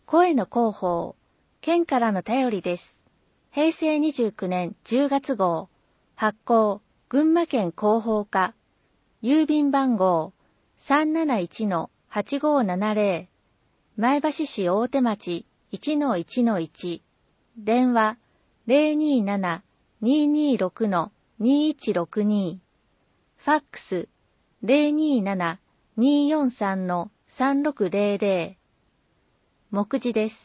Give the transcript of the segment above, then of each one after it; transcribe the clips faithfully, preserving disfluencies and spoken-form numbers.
声の広報、県からの便りです。へいせいにじゅうきゅうねんじゅうがつ号、発行、群馬県広報課、郵便番号 さんなないちのはちごーななぜろ、前橋市大手町 いちのいちのいち、電話 ゼロにーなな にーにーろく にーいちろくに、ファックス ゼロにーなな にーよんさん さんろくゼロゼロ、目次です。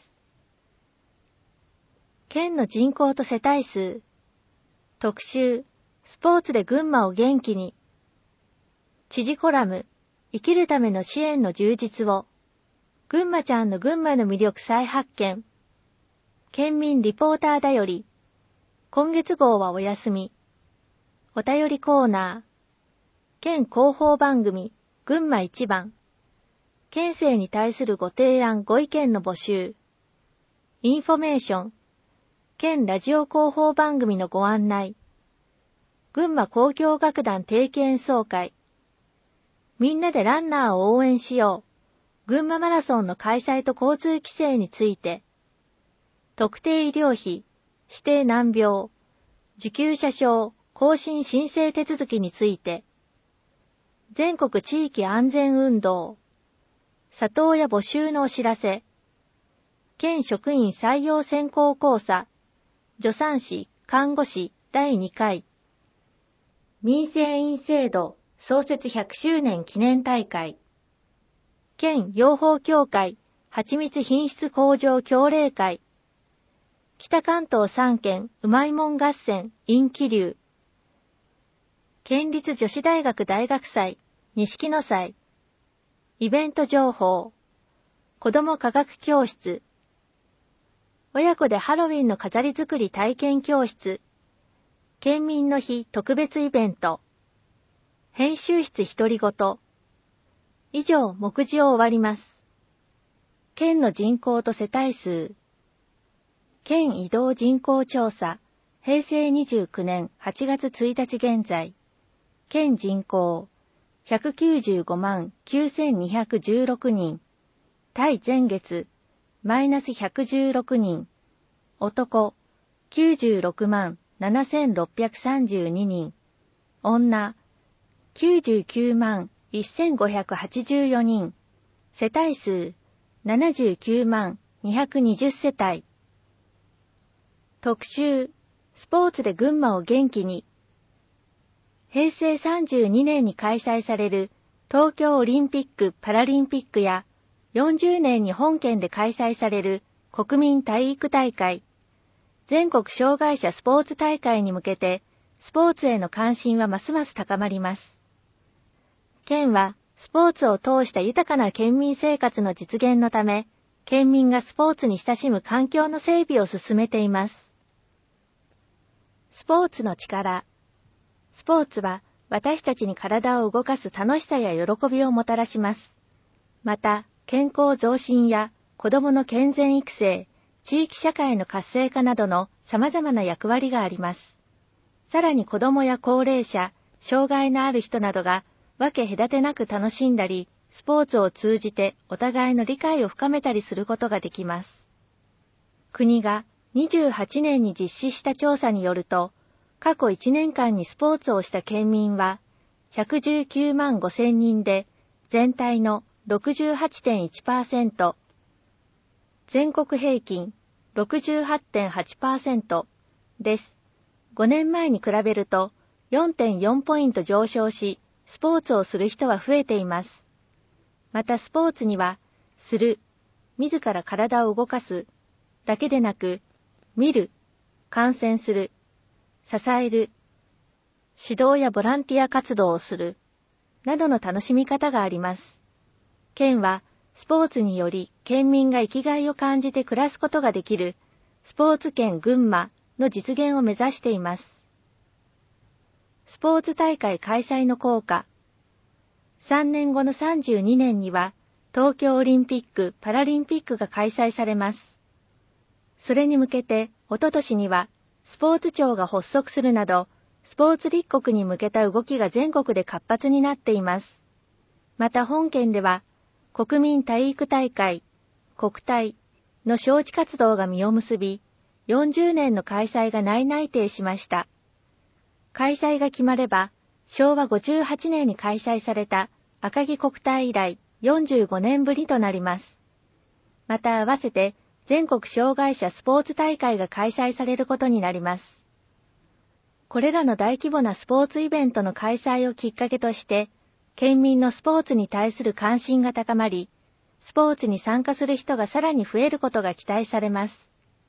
県の人口と世帯数、特集、スポーツで群馬を元気に、知事コラム、生きるための支援の充実を、群馬ちゃんの群馬の魅力再発見、県民リポーターだより、今月号はお休み、お便りコーナー、県広報番組、群馬一番、県政に対するご提案ご意見の募集、インフォメーション、県ラジオ広報番組のご案内、群馬交響楽団定期演奏会、みんなでランナーを応援しよう、群馬マラソンの開催と交通規制について、特定医療費、指定難病、受給者証、更新申請手続きについて、全国地域安全運動、里親募集のお知らせ、県職員採用選考講座、助産師、看護師だいにかい、民生委員制度創設ひゃくしゅうねん記念大会、県養蜂協会はちみつ品質向上協励会、北関東さんけんうまいもん合戦 in 桐生、県立女子大学大学祭錦の祭、イベント情報、子ども科学教室、親子でハロウィンの飾り作り体験教室、県民の日特別イベント、編集室独り言。以上、目次を終わります。県の人口と世帯数。県移動人口調査、へいせいにじゅうきゅうねんはちがつついたち現在。県人口、ひゃくきゅうじゅうごまんきゅうせんにひゃくじゅうろくにん。対前月、マイナスひゃくじゅうろくにん。男、きゅうじゅうろくまんななせんろっぴゃくさんじゅうににん。女、きゅうじゅうきゅうまんせんごひゃくはちじゅうよにん。世帯数、ななじゅうきゅうまんにひゃくにじゅうせたい。特集、スポーツで群馬を元気に。へいせいさんじゅうにねんに開催される東京オリンピック・パラリンピックや、よんじゅうねんに本県で開催される国民体育大会、全国障害者スポーツ大会に向けて、スポーツへの関心はますます高まります。県は、スポーツを通した豊かな県民生活の実現のため、県民がスポーツに親しむ環境の整備を進めています。スポーツの力。スポーツは私たちに体を動かす楽しさや喜びをもたらします。また、健康増進や子どもの健全育成、地域社会の活性化などの様々な役割があります。さらに子どもや高齢者、障害のある人などが分け隔てなく楽しんだり、スポーツを通じてお互いの理解を深めたりすることができます。国がにじゅうはちねんに実施した調査によると、過去いちねんかんにスポーツをした県民はひゃくじゅうきゅうまんごせんにんで全体の ろくじゅうはちてんいちパーセント、全国平均 ろくじゅうはちてんはちパーセント です。ごねんまえに比べると よんてんよん ポイント上昇し、スポーツをする人は増えています。またスポーツには、する、自ら体を動かすだけでなく、見る、観戦する、支える、指導やボランティア活動をする、などの楽しみ方があります。県は、スポーツにより県民が生きがいを感じて暮らすことができる、スポーツ県群馬の実現を目指しています。スポーツ大会開催の効果。さんねんごのさんじゅうにねんには、東京オリンピック・パラリンピックが開催されます。それに向けて、おととしには、スポーツ庁が発足するなど、スポーツ立国に向けた動きが全国で活発になっています。また本県では、国民体育大会、国体、 の招致活動が実を結び、よんじゅうねんの開催が内内定しました。開催が決まれば、しょうわごじゅうはちねんに開催された赤城国体以来よんじゅうごねんぶりとなります。また合わせて全国障害者スポーツ大会が開催されることになります。これらの大規模なスポーツイベントの開催をきっかけとして、県民のスポーツに対する関心が高まり、スポーツに参加する人がさらに増えることが期待されます。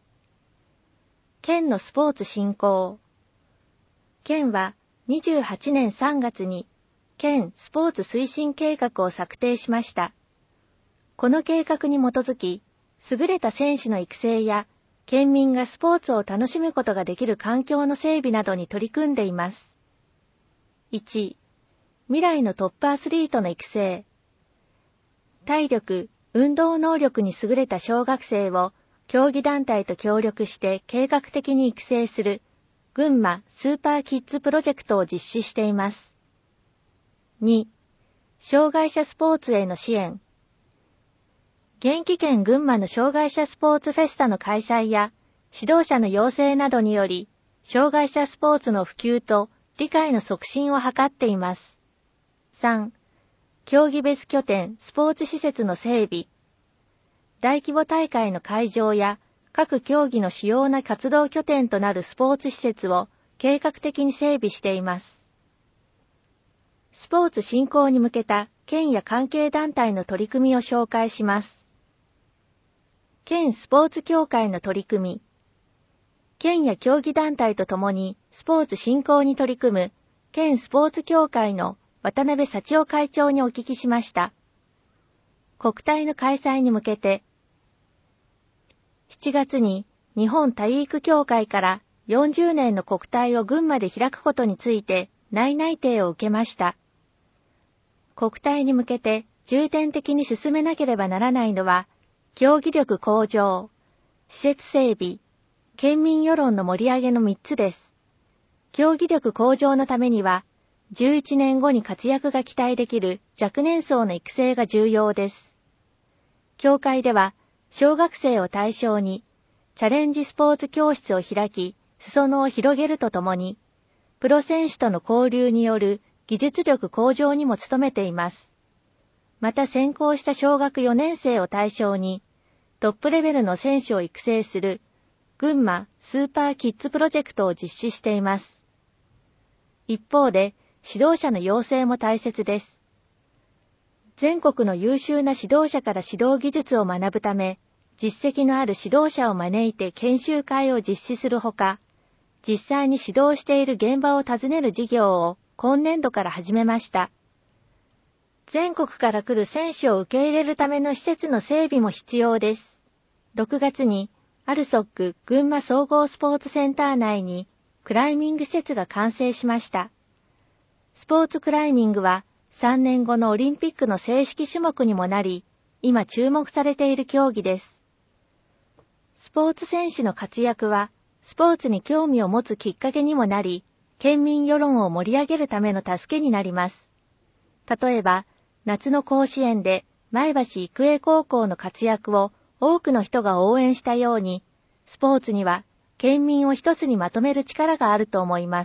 県のスポーツ振興。県はにじゅうはちねんさんがつに県スポーツ推進計画を策定しました。この計画に基づき、優れた選手の育成や県民がスポーツを楽しむことができる環境の整備などに取り組んでいます。いち. 未来のトップアスリートの育成。体力、運動能力に優れた小学生を競技団体と協力して計画的に育成する群馬スーパーキッズプロジェクトを実施しています。に. 障害者スポーツへの支援。元気県群馬の障害者スポーツフェスタの開催や指導者の養成などにより、障害者スポーツの普及と理解の促進を図っています。さん. 競技別拠点スポーツ施設の整備。大規模大会の会場や各競技の主要な活動拠点となるスポーツ施設を計画的に整備しています。スポーツ振興に向けた県や関係団体の取り組みを紹介します。県スポーツ協会の取り組み。県や競技団体とともにスポーツ振興に取り組む県スポーツ協会の渡辺幸男会長にお聞きしました。国体の開催に向けて、しちがつに日本体育協会からよんじゅうねんの国体を群馬で開くことについて内内定を受けました。国体に向けて重点的に進めなければならないのは、競技力向上、施設整備、県民世論の盛り上げのみっつです。競技力向上のためには、じゅういちねんごに活躍が期待できる若年層の育成が重要です。協会では、小学生を対象に、チャレンジスポーツ教室を開き、裾野を広げるとともに、プロ選手との交流による技術力向上にも努めています。また選考した小学よねん生を対象に、トップレベルの選手を育成する群馬スーパーキッズプロジェクトを実施しています。一方で、指導者の養成も大切です。全国の優秀な指導者から指導技術を学ぶため、実績のある指導者を招いて研修会を実施するほか、実際に指導している現場を訪ねる事業を今年度から始めました。全国から来る選手を受け入れるための施設の整備も必要です。ろくがつにアルソック群馬総合スポーツセンター内にクライミング施設が完成しました。スポーツクライミングはさんねんごのオリンピックの正式種目にもなり、今注目されている競技です。スポーツ選手の活躍は、スポーツに興味を持つきっかけにもなり、県民世論を盛り上げるための助けになります。例えば、夏の甲子園で前橋育英高校の活躍を多くの人が応援したように、スポーツには県民を一つにまとめる力があると思います。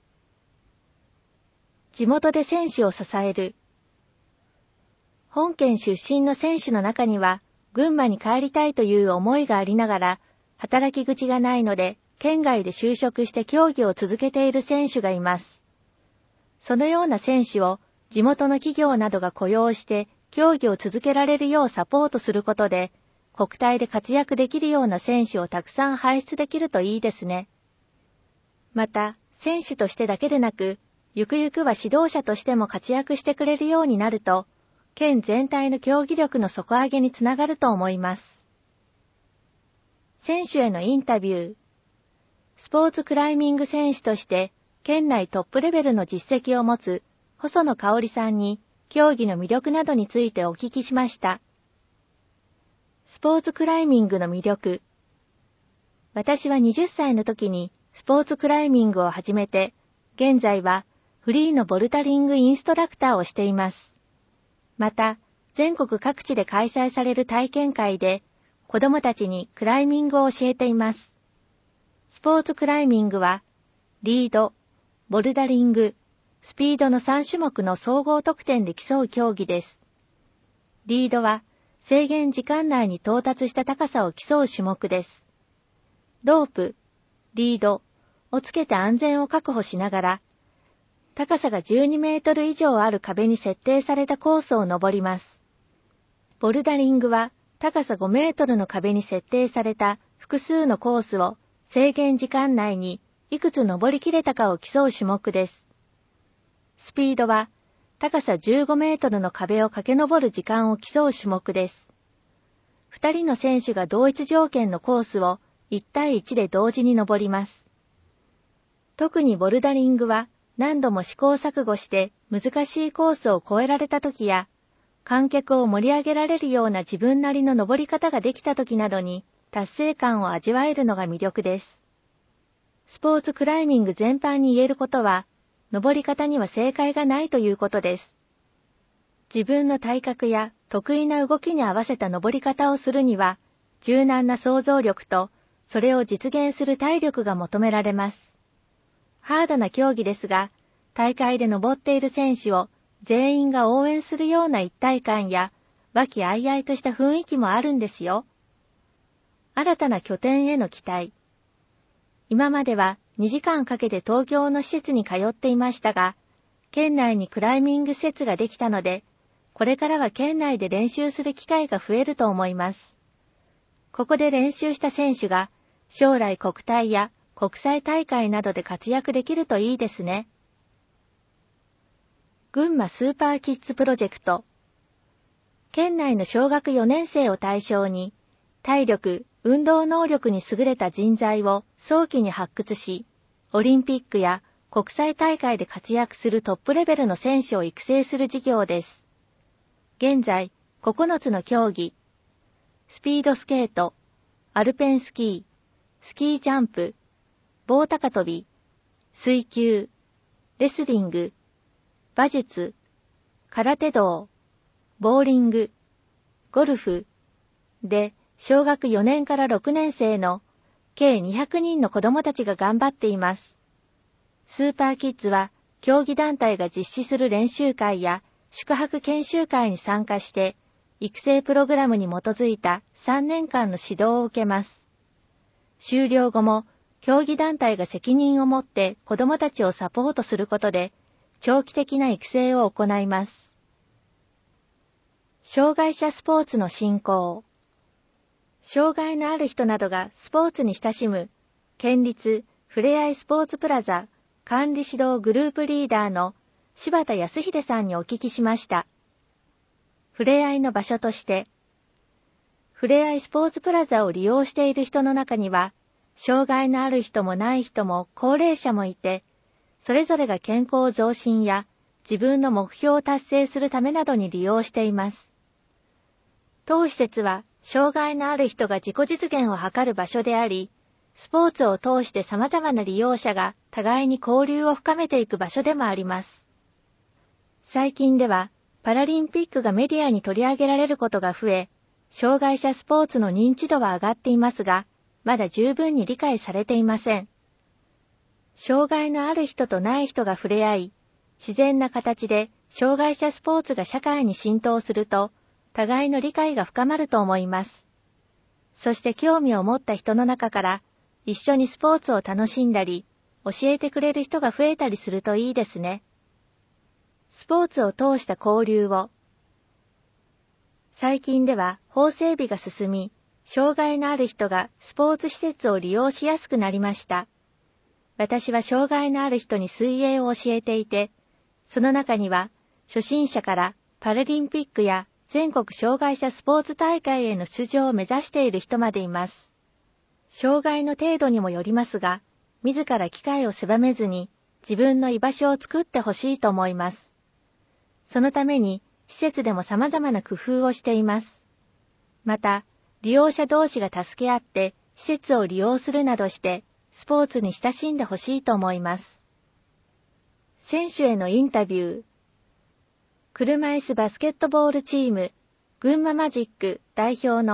地元で選手を支える。本県出身の選手の中には、群馬に帰りたいという思いがありながら、働き口がないので、県外で就職して競技を続けている選手がいます。そのような選手を地元の企業などが雇用して競技を続けられるようサポートすることで、国体で活躍できるような選手をたくさん輩出できるといいですね。また、選手としてだけでなく、ゆくゆくは指導者としても活躍してくれるようになると、県全体の競技力の底上げにつながると思います。選手へのインタビュー。スポーツクライミング選手として、県内トップレベルの実績を持つ細野香織さんに、競技の魅力などについてお聞きしました。スポーツクライミングの魅力。私ははたちの時にスポーツクライミングを始めて、現在はフリーのボルダリングインストラクターをしています。また、全国各地で開催される体験会で、 子供たちにクライミングを教えています。スポーツクライミングは、リード、ボルダリング、スピードのさん種目の総合得点で競う競技です。リードは制限時間内に到達した高さを競う種目です。ロープ、リードをつけて安全を確保しながら、高さがじゅうにメートル以上ある壁に設定されたコースを登ります。ボルダリングは高さごメートルの壁に設定された複数のコースを制限時間内にいくつ登りきれたかを競う種目です。スピードは高さじゅうごメートルの壁を駆け上る時間を競う種目です。二人の選手が同一条件のコースをいち対いちで同時に登ります。特にボルダリングは何度も試行錯誤して難しいコースを越えられた時や、観客を盛り上げられるような自分なりの登り方ができた時などに達成感を味わえるのが魅力です。スポーツクライミング全般に言えることは、登り方には正解がないということです。自分の体格や得意な動きに合わせた登り方をするには、柔軟な想像力とそれを実現する体力が求められます。ハードな競技ですが、大会で登っている選手を全員が応援するような一体感や和気あいあいとした雰囲気もあるんですよ。新たな拠点への期待。今まではにじかんかけて東京の施設に通っていましたが、県内にクライミング施設ができたので、これからは県内で練習する機会が増えると思います。ここで練習した選手が将来国体や国際大会などで活躍できるといいですね。群馬スーパーキッズプロジェクト。県内の小学よねん生を対象に、体力、運動能力に優れた人材を早期に発掘し、オリンピックや国際大会で活躍するトップレベルの選手を育成する事業です。現在、ここのつの競技、スピードスケート、アルペンスキー、スキージャンプ、棒高跳び、水球、レスリング、馬術、空手道、ボーリング、ゴルフで小学よねんからろくねん生の計にひゃくにんの子どもたちが頑張っています。スーパーキッズは競技団体が実施する練習会や宿泊研修会に参加して育成プログラムに基づいたさんねんかんの指導を受けます。終了後も競技団体が責任を持って子どもたちをサポートすることで長期的な育成を行います。障害者スポーツの振興。障害のある人などがスポーツに親しむ県立ふれあいスポーツプラザ管理指導グループリーダーの柴田康秀さんにお聞きしました。ふれあいの場所として、ふれあいスポーツプラザを利用している人の中には、障害のある人もない人も高齢者もいて、それぞれが健康増進や自分の目標を達成するためなどに利用しています。当施設は障害のある人が自己実現を図る場所であり、スポーツを通して様々な利用者が互いに交流を深めていく場所でもあります。最近ではパラリンピックがメディアに取り上げられることが増え、障害者スポーツの認知度は上がっていますが、まだ十分に理解されていません。障害のある人とない人が触れ合い、自然な形で障害者スポーツが社会に浸透すると、互いの理解が深まると思います。そして興味を持った人の中から、一緒にスポーツを楽しんだり、教えてくれる人が増えたりするといいですね。スポーツを通した交流を。最近では法整備が進み、障害のある人がスポーツ施設を利用しやすくなりました。私は障害のある人に水泳を教えていて、その中には初心者からパラリンピックや全国障害者スポーツ大会への出場を目指している人までいます。障害の程度にもよりますが、自ら機会を狭めずに自分の居場所を作ってほしいと思います。そのために施設でも様々な工夫をしています。また、利用者同士が助け合って施設を利用するなどしてスポーツに親しんでほしいと思います。選手へのインタビュー。車椅子バスケットボールチーム群馬マジック代表の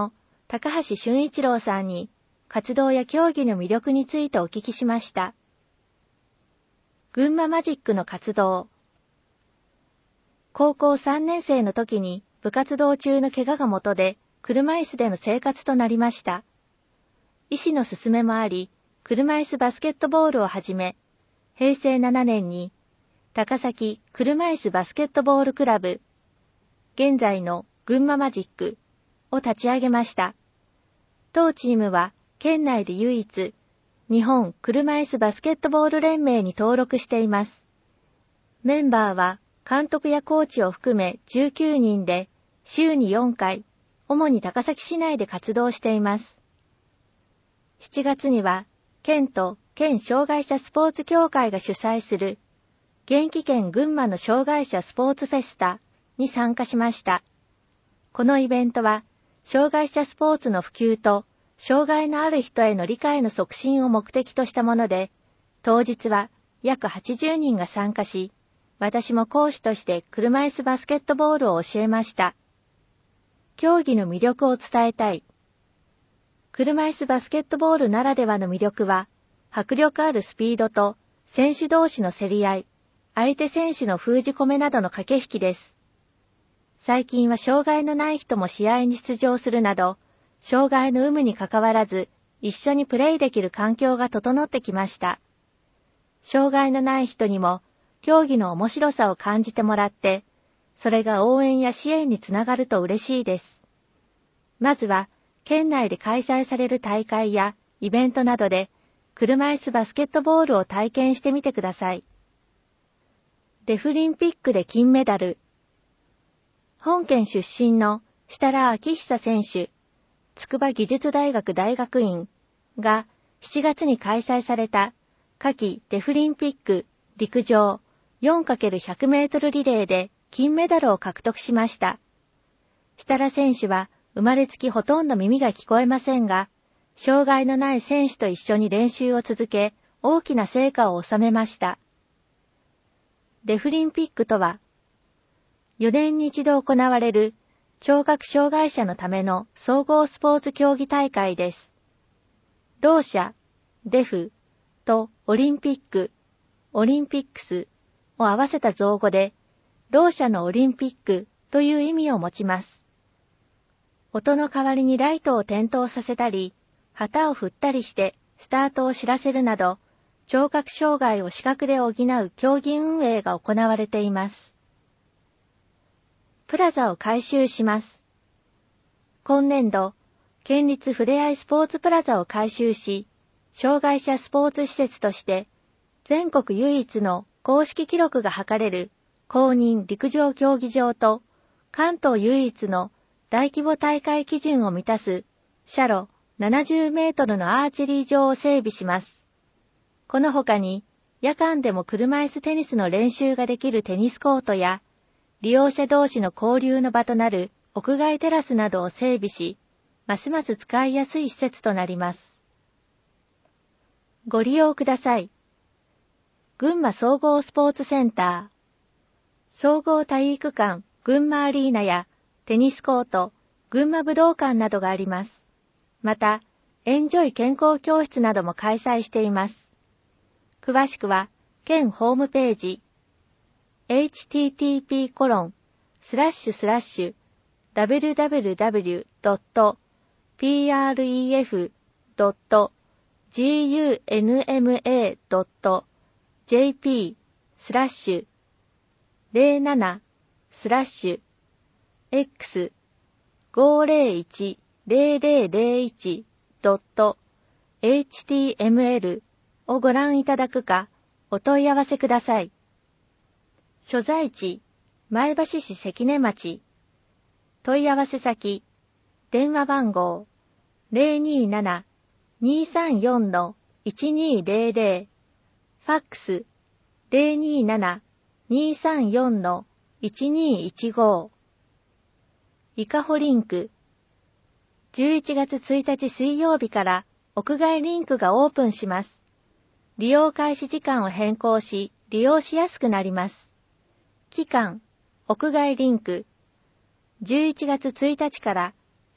高橋俊一郎さんに活動や競技の魅力についてお聞きしました。群馬マジックの活動。高校さんねん生の時に部活動中の怪我が元で車椅子での生活となりました。医師の勧めもあり、車椅子バスケットボールをはじめ、へいせいななねんに高崎車椅子バスケットボールクラブ、現在の群馬マジックを立ち上げました。当チームは県内で唯一、日本車椅子バスケットボール連盟に登録しています。メンバーは監督やコーチを含めじゅうきゅうにんで、週によんかい、主に高崎市内で活動しています。しちがつには、県と県障害者スポーツ協会が主催する、元気県群馬の障害者スポーツフェスタに参加しました。このイベントは、障害者スポーツの普及と、障害のある人への理解の促進を目的としたもので、当日は約はちじゅうにんが参加し、私も講師として車椅子バスケットボールを教えました。競技の魅力を伝えたい。車椅子バスケットボールならではの魅力は、迫力あるスピードと選手同士の競り合い、相手選手の封じ込めなどの駆け引きです。最近は障害のない人も試合に出場するなど、障害の有無にかかわらず、一緒にプレーできる環境が整ってきました。障害のない人にも、競技の面白さを感じてもらって、それが応援や支援につながると嬉しいです。まずは、県内で開催される大会やイベントなどで、車椅子バスケットボールを体験してみてください。デフリンピックで金メダル。本県出身の設楽昭久選手、筑波技術大学大学院がしちがつに開催された夏季デフリンピック陸上 よんかけるひゃくメートルリレーで金メダルを獲得しました。設楽選手は生まれつきほとんど耳が聞こえませんが、障害のない選手と一緒に練習を続け、大きな成果を収めました。デフリンピックとは、よねんに一度行われる聴覚障害者のための総合スポーツ競技大会です。ろう者、デフとオリンピック、オリンピックスを合わせた造語で、ろう者のオリンピックという意味を持ちます。音の代わりにライトを点灯させたり、旗を振ったりしてスタートを知らせるなど、聴覚障害を視覚で補う競技運営が行われています。プラザを改修します。今年度、県立ふれあいスポーツプラザを改修し、障害者スポーツ施設として、全国唯一の公式記録が測れる公認陸上競技場と、関東唯一の大規模大会基準を満たす斜路ななじゅうメートルのアーチェリー場を整備します。この他に夜間でも車椅子テニスの練習ができるテニスコートや利用者同士の交流の場となる屋外テラスなどを整備し、ますます使いやすい施設となります。ご利用ください。群馬総合スポーツセンター、総合体育館群馬アリーナやテニスコート、群馬武道館などがあります。また、エンジョイ健康教室なども開催しています。詳しくは、県ホームページ、エイチティーティーピーコロンスラッシュスラッシュダブリュダブリュダブリュドットピーアールイーエフドットジーユーエヌエムエードットジェーピースラッシュゼロななスラッシュ X ごーぜろいち ゼロゼロゼロいちドットエイチティーエムエル をご覧いただくかお問い合わせください。所在地、前橋市関根町。問い合わせ先、電話番号 ゼロにーなな にーさんよん いちにーゼロゼロ、ファックス ゼロにーなな にーさんよん いちにーいちご。伊香保リンク。じゅういちがつついたち水曜日から屋外リンクがオープンします。利用開始時間を変更し、利用しやすくなります。期間、屋外リンク。じゅういちがつついたちから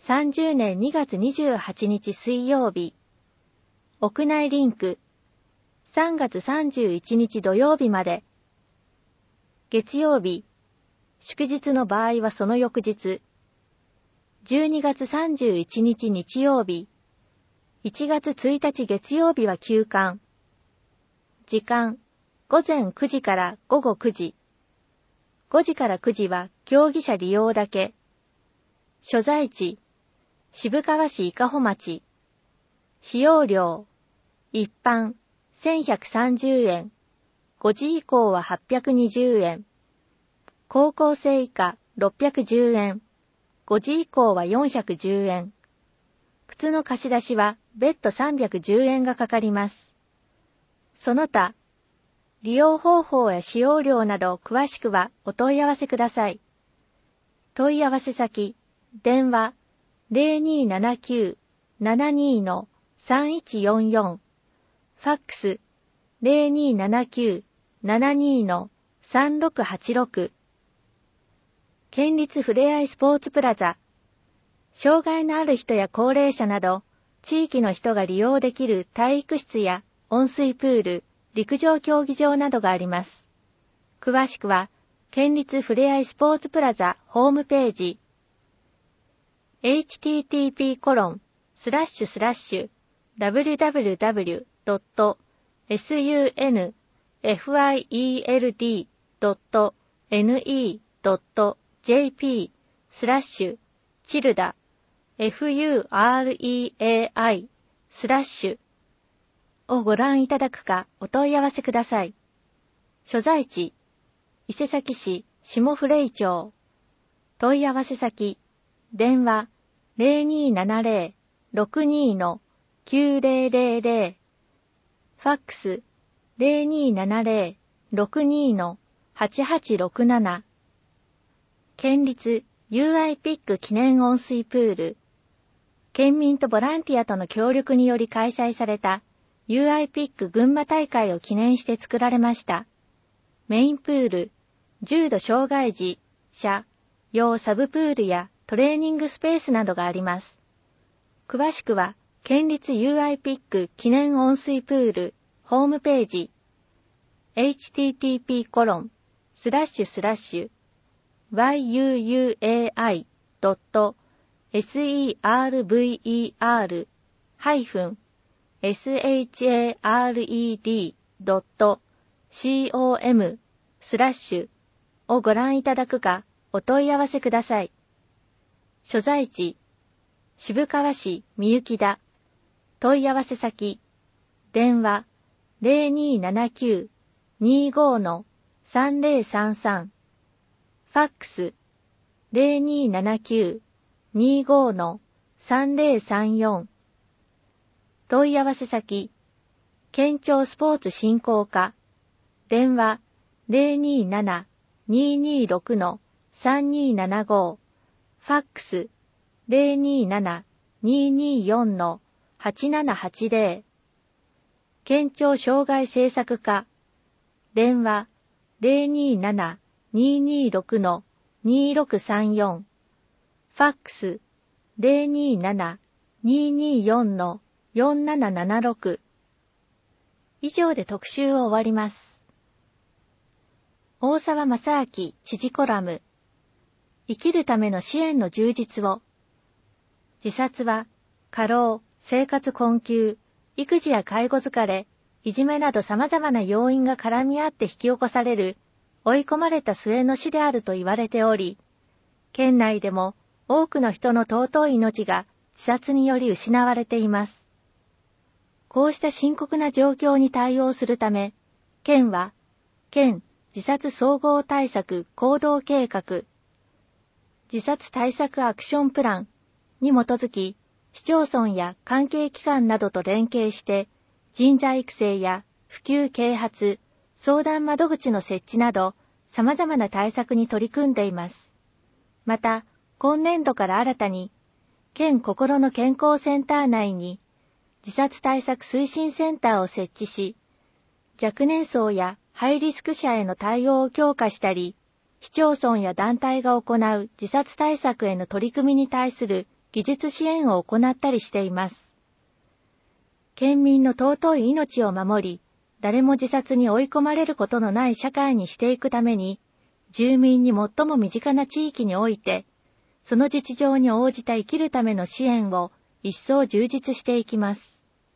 さんじゅうねんにがつにじゅうはちにち水曜日。屋内リンク。さんがつさんじゅういちにち土曜日まで。月曜日。祝日の場合はその翌日。じゅうにがつさんじゅういちにち日曜日。いちがつついたち月曜日は休館。時間。ごぜんくじからごごくじ。ごじからくじは競技者利用だけ。所在地。渋川市伊香保町。使用料。一般、せんひゃくさんじゅうえん。ごじ以降ははっぴゃくにじゅうえん。高校生以下ろっぴゃくじゅうえん。ごじ以降はよんひゃくじゅうえん。靴の貸し出しは別途さんびゃくじゅうえんがかかります。その他、利用方法や使用料など詳しくはお問い合わせください。問い合わせ先、電話 ゼロにーななきゅう ななにー さんいちよんよん、ファックス ゼロにーななきゅう ななにー さんろくはちろく、県立ふれあいスポーツプラザ、障害のある人や高齢者など地域の人が利用できる体育室や温水プール、陸上競技場などがあります。詳しくは県立ふれあいスポーツプラザホームページ エイチティーティーピーコロンスラッシュスラッシュダブリューダブリューダブリュードットサンフィールドドットネットドットジェーピー スラッシュチルダ フユーアールイーエーアイ スラッシュをご覧いただくかお問い合わせください。所在地、伊勢崎市下フレイ町。問い合わせ先、電話 ゼロにーななゼロ ろくにー きゅうゼロゼロゼロ、ファックス ゼロにーななゼロ ろくにー はちはちろくなな、県立 ユーアイピック 記念温水プール。県民とボランティアとの協力により開催された ユーアイピック 群馬大会を記念して作られました。メインプール、重度障害児者用サブプールやトレーニングスペースなどがあります。詳しくは、県立 ユーアイピック 記念温水プールホームページ エイチティーティーピーコロンスラッシュスラッシュワイユーユーエーアイドットセーブイーアール ハイフン シャーレド ドット コム スラッシュをご覧いただくかお問い合わせください。所在地、渋川市みゆきだ。問い合わせ先、電話 ゼロにーななきゅう にーごー さんゼロさんさん、ファックス ゼロにーななきゅう にーごー さんゼロさんよん、問い合わせ先、県庁スポーツ振興課、電話 ゼロにーなな にーにーろく さんにーななご、ファックス ゼロにーなな にーにーよん はちななはちゼロ、県庁障害政策課、電話 ゼロにーなな にーにーろく にーろくさんよん、ファックス ゼロにーなな にーにーよん よんななななろく。以上で特集を終わります。大沢正明知事コラム、生きるための支援の充実を。自殺は過労、生活困窮、育児や介護疲れ、いじめなど様々な要因が絡み合って引き起こされる追い込まれた末の死であると言われており、県内でも多くの人の尊い命が自殺により失われています。こうした深刻な状況に対応するため、県は県自殺総合対策行動計画、自殺対策アクションプランに基づき、市町村や関係機関などと連携して人材育成や普及啓発、相談窓口の設置など様々な対策に取り組んでいます。また、今年度から新たに県心の健康センター内に自殺対策推進センターを設置し、若年層やハイリスク者への対応を強化したり、市町村や団体が行う自殺対策への取り組みに対する技術支援を行ったりしています。県民の尊い命を守り、誰も自殺に追い込まれることのない社会にしていくために、住民に最も身近な地域において、その実情に応じた生きるための支援を一層充実していきます。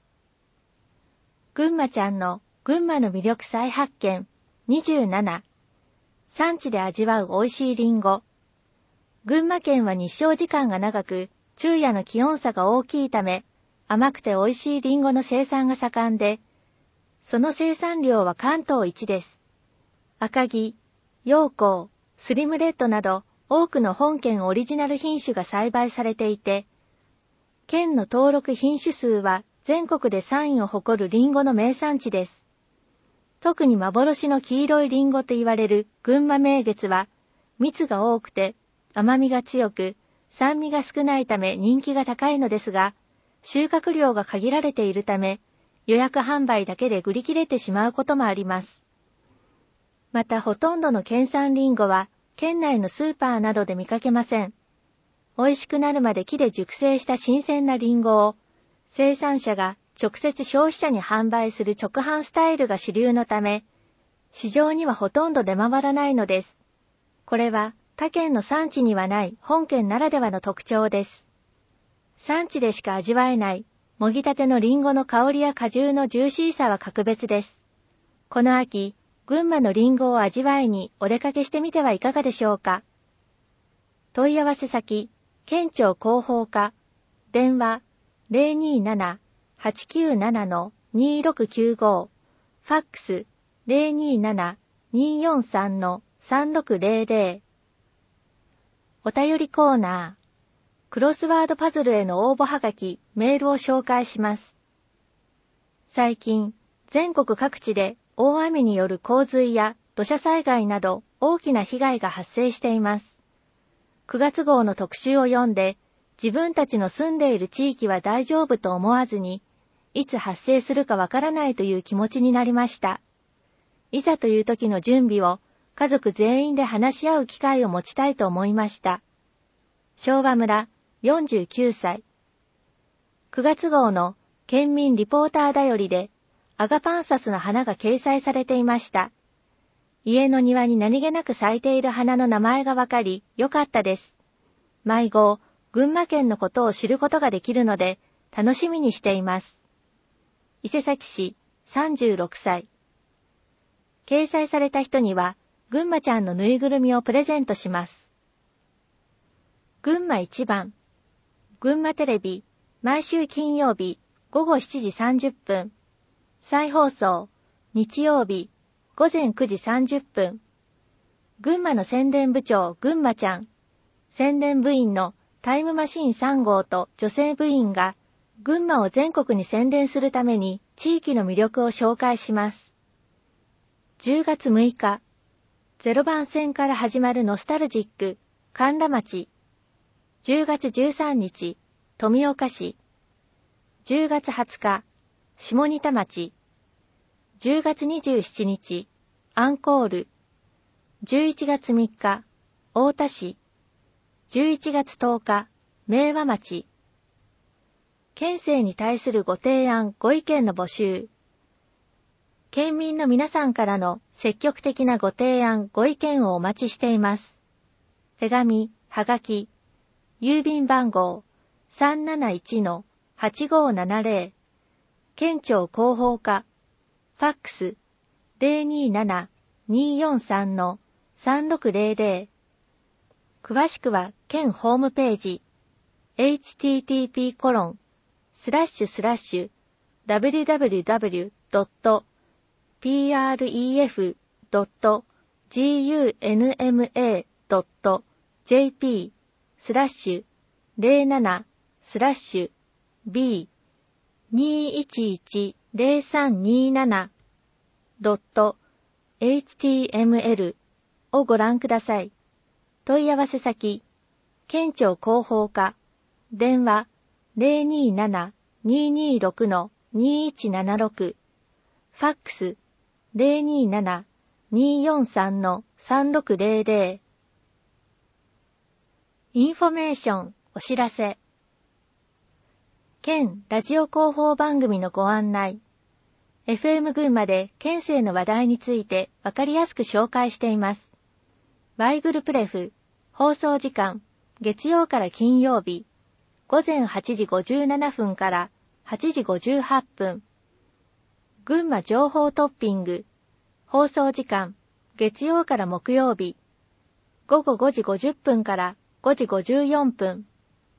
ぐんまちゃんの群馬の魅力再発見にじゅうなな、産地で味わう美味しいりんご。群馬県は日照時間が長く、昼夜の気温差が大きいため、甘くて美味しいりんごの生産が盛んで、その生産量は関東一です。赤城、陽光、スリムレッドなど多くの本県オリジナル品種が栽培されていて、県の登録品種数は全国でさんいを誇るリンゴの名産地です。特に幻の黄色いリンゴと言われる群馬名月は、蜜が多くて甘みが強く、酸味が少ないため人気が高いのですが、収穫量が限られているため、予約販売だけで売り切れてしまうこともあります。またほとんどの県産リンゴは県内のスーパーなどで見かけません。美味しくなるまで木で熟成した新鮮なリンゴを生産者が直接消費者に販売する直販スタイルが主流のため、市場にはほとんど出回らないのです。これは他県の産地にはない本県ならではの特徴です。産地でしか味わえないもぎたてのリンゴの香りや果汁のジューシーさは格別です。この秋、群馬のリンゴを味わいにお出かけしてみてはいかがでしょうか。問い合わせ先、県庁広報課、電話 ゼロにーなな はちきゅうなな にーろくきゅうご、ファックス ゼロにーなな にーよんさん さんろくゼロゼロ。お便りコーナー、クロスワードパズルへの応募はがき、メールを紹介します。最近、全国各地で大雨による洪水や土砂災害など大きな被害が発生しています。くがつ号の特集を読んで、自分たちの住んでいる地域は大丈夫と思わずに、いつ発生するかわからないという気持ちになりました。いざという時の準備を家族全員で話し合う機会を持ちたいと思いました。昭和村よんじゅうきゅうさい。くがつ号の県民リポーターだよりで、アガパンサスの花が掲載されていました。家の庭に何気なく咲いている花の名前がわかり、よかったです。毎号、群馬県のことを知ることができるので、楽しみにしています。伊勢崎市さんじゅうろくさい。掲載された人には、ぐんまちゃんのぬいぐるみをプレゼントします。群馬一番。群馬テレビ、毎週金曜日、ごごしちじさんじゅっぷん。再放送、日曜日、ごぜんくじさんじゅっぷん。群馬の宣伝部長、ぐんまちゃん。宣伝部員のタイムマシーンさん号と女性部員が、群馬を全国に宣伝するために地域の魅力を紹介します。じゅうがつむいか、ゼロばん線から始まるノスタルジック、神田町。じゅうがつじゅうさんにち、富岡市。じゅうがつはつか、下仁田町。じゅうがつにじゅうしちにち、アンコール。じゅういちがつみっか、太田市。じゅういちがつとおか、明和町。県政に対するご提案、ご意見の募集。県民の皆さんからの積極的なご提案、ご意見をお待ちしています。手紙、はがき、郵便番号 さんなないちのはちごななぜろ、県庁広報課、ファックス ゼロにーなな にーよんさん さんろくゼロゼロ。詳しくは県ホームページ エイチティーティーピーコロンスラッシュスラッシュダブリューダブリューダブリュードットピーアールイーエフドットグンマドットジェーピースラッシュゼロななスラッシュ ビーにいちいちゼロさんにななドットエイチティーエムエル をご覧ください。問い合わせ先、県庁広報課、電話 ゼロにーなな にーにーろく にーいちななろく、ファックス ゼロにーなな にーよんさん さんろくゼロゼロ。インフォメーション、お知らせ。 県ラジオ広報番組のご案内。エフエム 群馬で県政の話題についてわかりやすく紹介しています。バイグルプレフ、放送時間、月曜から金曜日、ごぜんはちじごじゅうななふんからはちじごじゅうはっぷん。群馬情報トッピング、放送時間、月曜から木曜日、ごごごじごじゅっぷんからごじごじゅうよんぷん。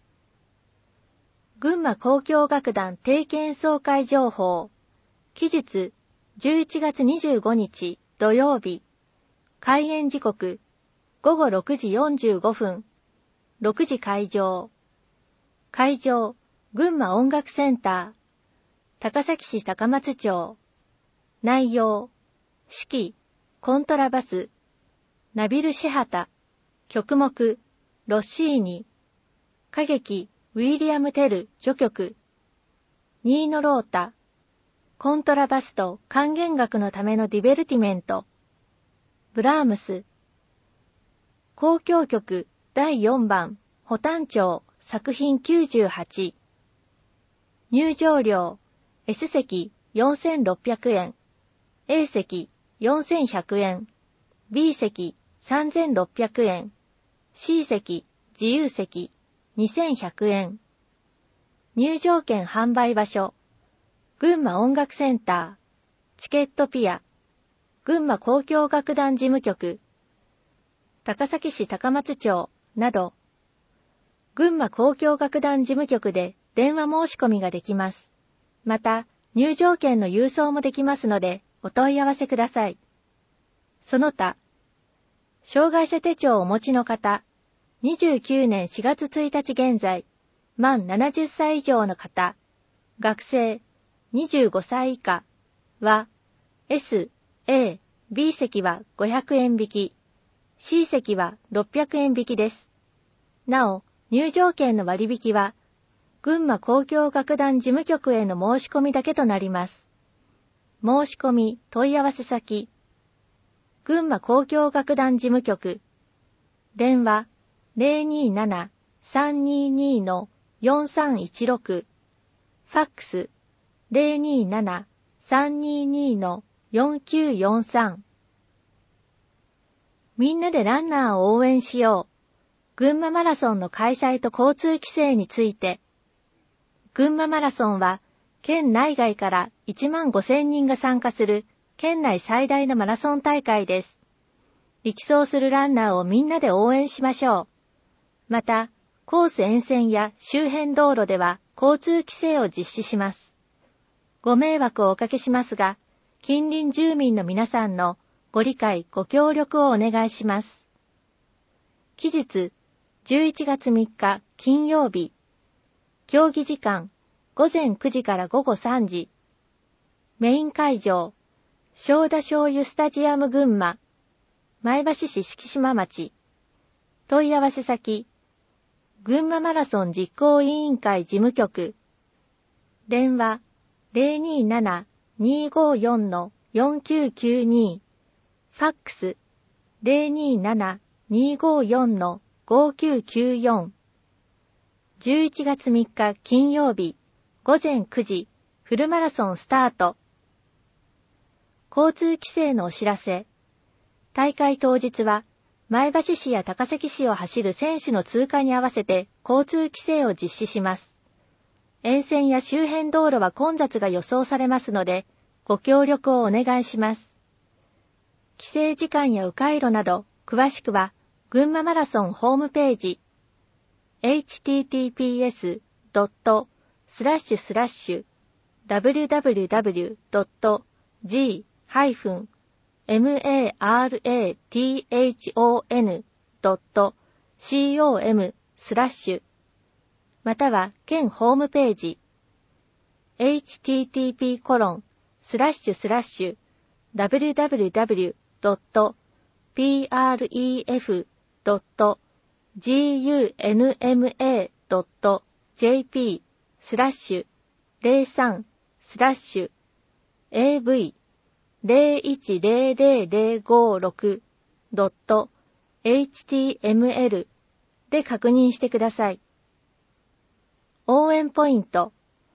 群馬交響楽団定期演奏会情報。期日、じゅういちがつにじゅうごにち土曜日。開演時刻、ごごろくじよんじゅうごふん。ろくじ開場。会場、群馬音楽センター。高崎市高松町。内容、指揮、コントラバス。ナビル・シハタ。曲目、ロッシーニ。歌劇、ウィリアム・テル、序曲。ニーノ・ロータ。コントラバスと管弦楽のためのディベルティメント。ブラームス。交響曲だいよんばん、ホタン調、作品きゅうじゅうはち。入場料、S 席よんせんろっぴゃくえん、A 席よんせんひゃくえん、B 席さんぜんろっぴゃくえん、C 席自由席にせんひゃくえん。入場券販売場所、群馬音楽センター、チケットピア、群馬交響楽団事務局、高崎市高松町など、群馬交響楽団事務局で電話申し込みができます。また、入場券の郵送もできますので、お問い合わせください。その他、障害者手帳をお持ちの方、にじゅうきゅうねんしがつついたち現在、満ななじゅっさい以上の方、学生、にじゅうごさい以下は、S、A、B 席はごひゃくえん引き、C 席はろっぴゃくえん引きです。なお、入場券の割引は、群馬交響楽団事務局への申し込みだけとなります。申し込み問い合わせ先、群馬交響楽団事務局、電話 ゼロにーなな さんにーにー のよんさんいちろく、ファックス ゼロにーなな さんにーにー のよんきゅうよんさん。みんなでランナーを応援しよう。群馬マラソンの開催と交通規制について。群馬マラソンは、県内外からいちまんごせんにんが参加する県内最大のマラソン大会です。力走するランナーをみんなで応援しましょう。また、コース沿線や周辺道路では交通規制を実施します。ご迷惑をおかけしますが、近隣住民の皆さんのご理解、ご協力をお願いします。期日、じゅういちがつみっか金曜日。競技時間、ごぜんくじからごごさんじ。メイン会場、正田醤油スタジアム群馬、前橋市敷島町。問い合わせ先、群馬マラソン実行委員会事務局。電話、ゼロにーなな にーごーよん のよんきゅうきゅうに。ファックス、ゼロにーなな にーごーよん のごきゅうきゅうよん。じゅういちがつみっか金曜日、ごぜんくじ、フルマラソンスタート。交通規制のお知らせ。大会当日は、前橋市や高崎市を走る選手の通過に合わせて交通規制を実施します。沿線や周辺道路は混雑が予想されますので、ご協力をお願いします。規制時間や迂回路など、詳しくは、群馬マラソンホームページ、エイチティーティーピーエスドットスラッシュスラッシュダブリューダブリューダブリュードットジーハイフンマラソンドットコムスラッシュまたは県ホームページ エイチティーティーピーコロンスラッシュスラッシュダブリューダブリューダブリュードットピーアールイーエフドットジーユーエヌエムエードットジェーピー スラッシュゼロさんスラッシュ エーブイ ゼロいちゼロゼロゼロごろくドットエイチティーエムエル で確認してください。応援ポイント、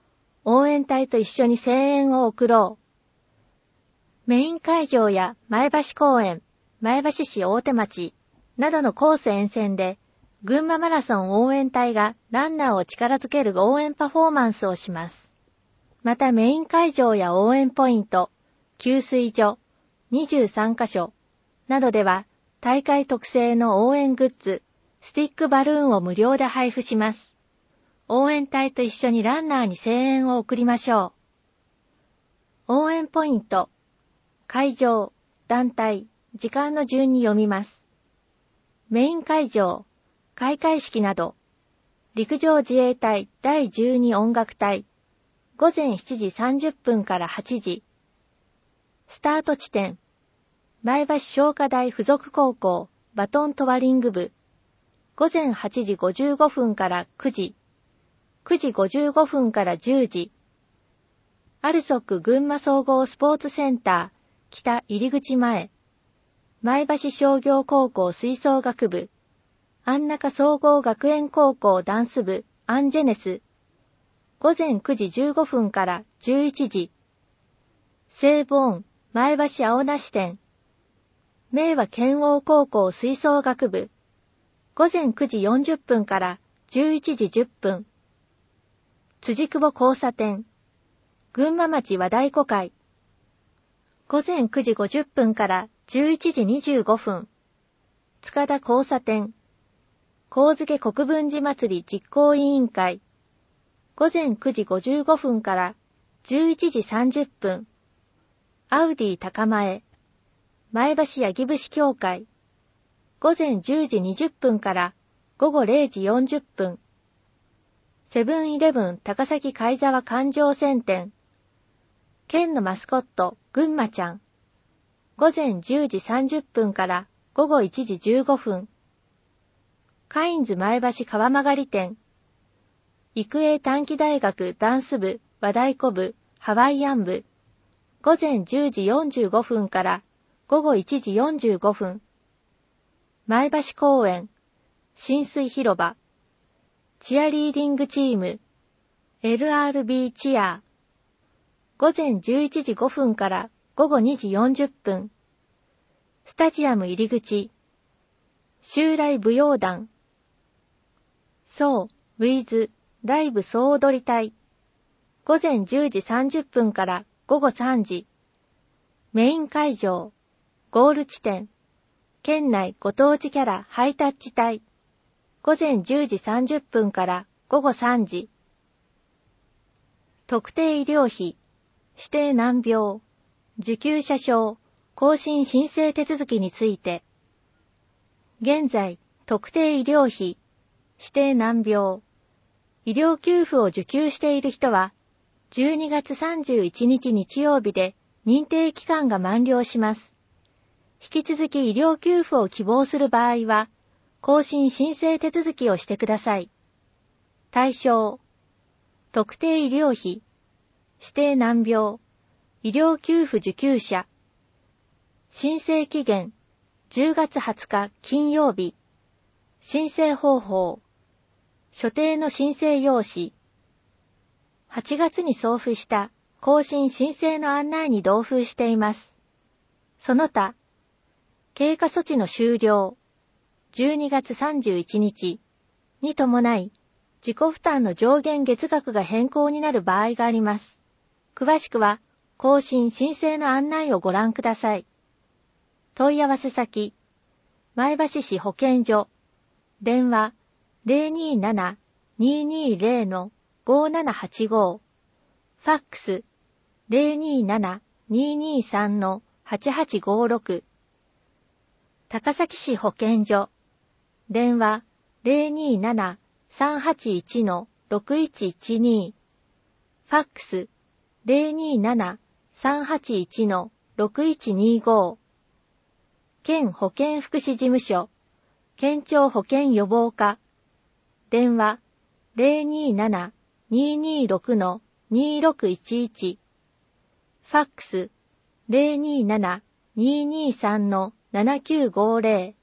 応援隊と一緒に声援を送ろう。メイン会場や前橋公園、前橋市大手町などのコース沿線で、群馬マラソン応援隊がランナーを力づける応援パフォーマンスをします。またメイン会場や応援ポイント、給水所、にじゅうさんカ所などでは大会特製の応援グッズ、スティックバルーンを無料で配布します。応援隊と一緒にランナーに声援を送りましょう。応援ポイント、会場、団体、時間の順に読みます。メイン会場、開会式など、陸上自衛隊だいじゅうに音楽隊、ごぜんしちじさんじゅっぷんからはちじ。スタート地点、前橋商科大附属高校バトントワリング部、ごぜんはちじごじゅうごふんからくじ、くじごじゅうごふんからじゅうじ。アルソック群馬総合スポーツセンター北入口前、前橋商業高校吹奏楽部、安中総合学園高校ダンス部アンジェネス、ごぜんくじじゅうごふんからじゅういちじ。セーボーン前橋青梨店、明和剣王高校吹奏楽部、ごぜんくじよんじゅっぷんからじゅういちじじゅっぷん。辻久保交差点、群馬町和太鼓会、ごぜんくじごじゅっぷんからじゅういちじにじゅうごふん。塚田交差点、神付国分寺祭り実行委員会、ごぜんくじごじゅうごふんからじゅういちじさんじゅっぷん。アウディ高前、前橋八木節協会、ごぜんじゅうじにじゅっぷんからごごれいじよんじゅっぷん。セブンイレブン高崎貝沢環状線店、県のマスコットぐんまちゃん、ごぜんじゅうじさんじゅっぷんからごごいちじじゅうごふん。カインズ前橋川曲店、育英短期大学ダンス部和太鼓部ハワイアン部、ごぜんじゅうじよんじゅうごふんからごごいちじよんじゅうごふん。前橋公園、浸水広場、チアリーディングチーム、エルアールビー チア、ごぜんじゅういちじごふんからごごにじよんじゅっぷん。スタジアム入り口、襲来舞踊団、そう、ウィズ、ライブ総踊り隊、ごぜんじゅうじさんじゅっぷんからごごさんじ。メイン会場、ゴール地点、県内ご当地キャラハイタッチ隊、ごぜんじゅうじさんじゅっぷんからごごさんじ。特定医療費、指定難病、受給者証、更新申請手続きについて、現在、特定医療費、指定難病、医療給付を受給している人は、じゅうにがつさんじゅういちにち日曜日で認定期間が満了します。引き続き医療給付を希望する場合は、更新申請手続きをしてください。対象、特定医療費、指定難病、医療給付受給者。申請期限、じゅうがつはつか金曜日。申請方法、所定の申請用紙。はちがつに送付した更新申請の案内に同封しています。その他、経過措置の終了、じゅうにがつさんじゅういちにちに伴い、自己負担の上限月額が変更になる場合があります。詳しくは、更新申請の案内をご覧ください。問い合わせ先、前橋市保健所、電話 ゼロにーなな にーにーゼロ ごーななはちご、ファックス ゼロにーなな にーにーさん はちはちごろく、高崎市保健所、電話 ゼロにーなな さんはちいち ろくいちいちに、ファックス ゼロにーなな さんはちいち ろくいちにご、県保健福祉事務所、県庁保健予防課、電話 ゼロにーなな にーにーろく にーろくいちいち、ファックス ゼロにーなな にーにーさん ななきゅうごゼロ。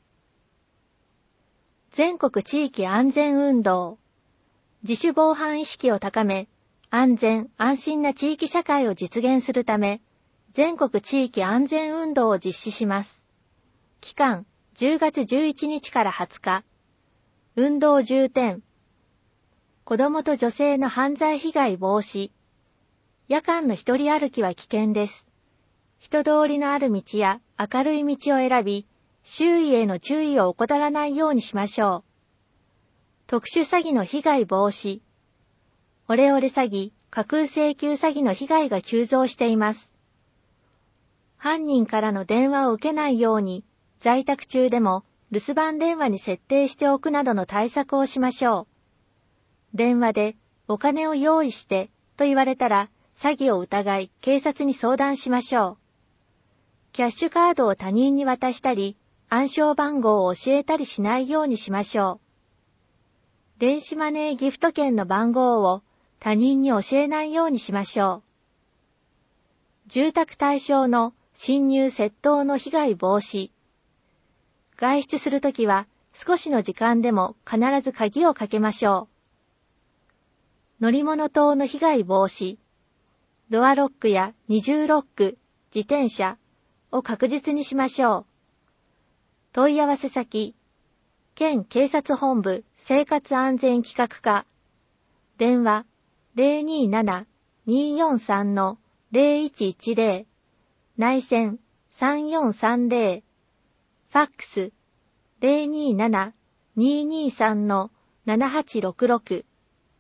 全国地域安全運動、自主防犯意識を高め、 安全・安心な地域社会を実現するため、全国地域安全運動を実施します。期間、じゅうがつじゅういちにちからはつか。運動重点。子どもと女性の犯罪被害防止。夜間の一人歩きは危険です。人通りのある道や明るい道を選び、周囲への注意を怠らないようにしましょう。特殊詐欺の被害防止。オレオレ詐欺、架空請求詐欺の被害が急増しています。犯人からの電話を受けないように、在宅中でも留守番電話に設定しておくなどの対策をしましょう。電話でお金を用意してと言われたら、詐欺を疑い警察に相談しましょう。キャッシュカードを他人に渡したり、暗証番号を教えたりしないようにしましょう。電子マネーギフト券の番号を他人に教えないようにしましょう。住宅対象の侵入窃盗の被害防止。外出するときは少しの時間でも必ず鍵をかけましょう。乗り物等の被害防止。ドアロックや二重ロック、自転車を確実にしましょう。問い合わせ先。県警察本部生活安全企画課。電話 ゼロにーなな にーよんさん ゼロいちいちゼロ。内線さんよんさんゼロ。ファックス ゼロにーなな にーにーさん ななはちろくろく。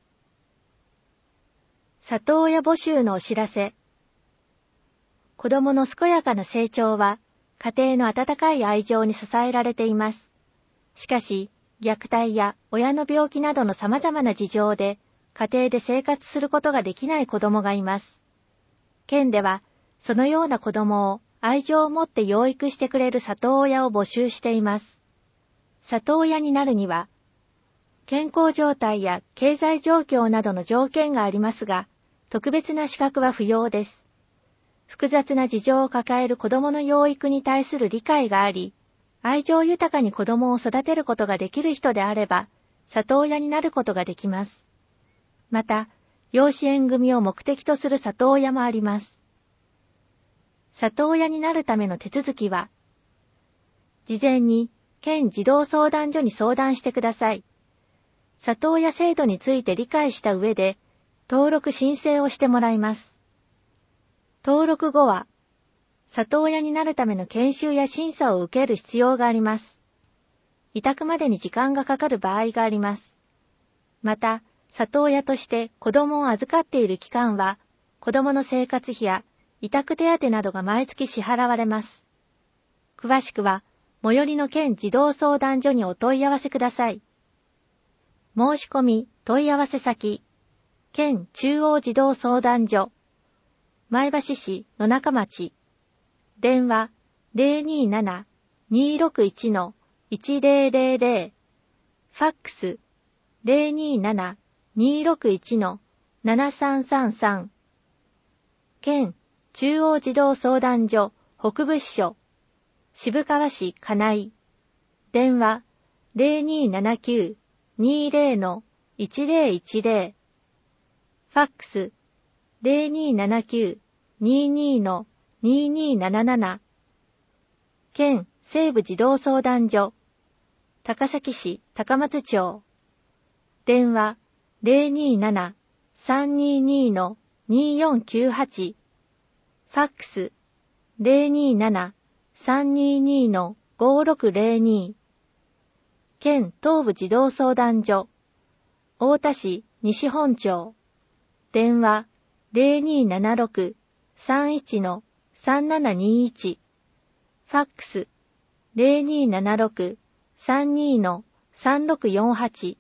里親募集のお知らせ。子供の健やかな成長は家庭の温かい愛情に支えられています。しかし、虐待や親の病気などの様々な事情で家庭で生活することができない子供がいます。県では、そのような子供を愛情を持って養育してくれる里親を募集しています。里親になるには、健康状態や経済状況などの条件がありますが、特別な資格は不要です。複雑な事情を抱える子供の養育に対する理解があり、愛情豊かに子供を育てることができる人であれば、里親になることができます。また、養子縁組を目的とする里親もあります。里親になるための手続きは、事前に県児童相談所に相談してください。里親制度について理解した上で、登録申請をしてもらいます。登録後は、里親になるための研修や審査を受ける必要があります。委託までに時間がかかる場合があります。また、里親として子供を預かっている期間は、子供の生活費や委託手当などが毎月支払われます。詳しくは、最寄りの県児童相談所にお問い合わせください。申し込み問い合わせ先、県中央児童相談所、前橋市野中町、電話 ゼロにーなな にーろくいち いちゼロゼロゼロ、ファックス ゼロにーなな にーろくいち ななさんさんさん、県中央児童相談所北部支所、渋川市金井、電話 ゼロにーななきゅう にーゼロ いちゼロいちゼロ、ファックス ゼロにーななきゅう にーにー にーにーなななな、県西部児童相談所、高崎市高松町、電話 ゼロにーなな さんにーにー にーよんきゅうはち、ファックス ゼロにーなな さんにーにー ごろくゼロに、県東部児童相談所、太田市西本町、電話 ゼロにーななろく さんいち さんななにいち、ファックス ゼロにーななろく さんにー さんろくよんはち、